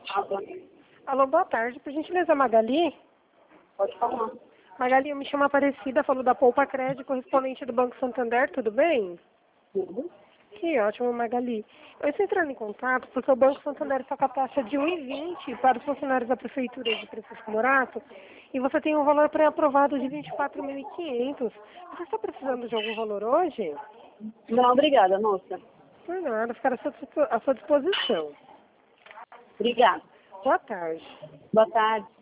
Alô? Alô, boa tarde. Por gentileza, Magali? Pode falar. Magali, eu me chamo Aparecida, falo da Poupa Crédito, correspondente do Banco Santander, tudo bem? Tudo? Que ótimo, Magali. Eu estou entrando em contato porque o Banco Santander está com a taxa de 1,20 para os funcionários da Prefeitura de Francisco Morato e você tem um valor pré-aprovado de 24.500. Você está precisando de algum valor hoje? Não, obrigada, moça. Por nada, ficar à sua disposição. Obrigada. Boa tarde. Boa tarde.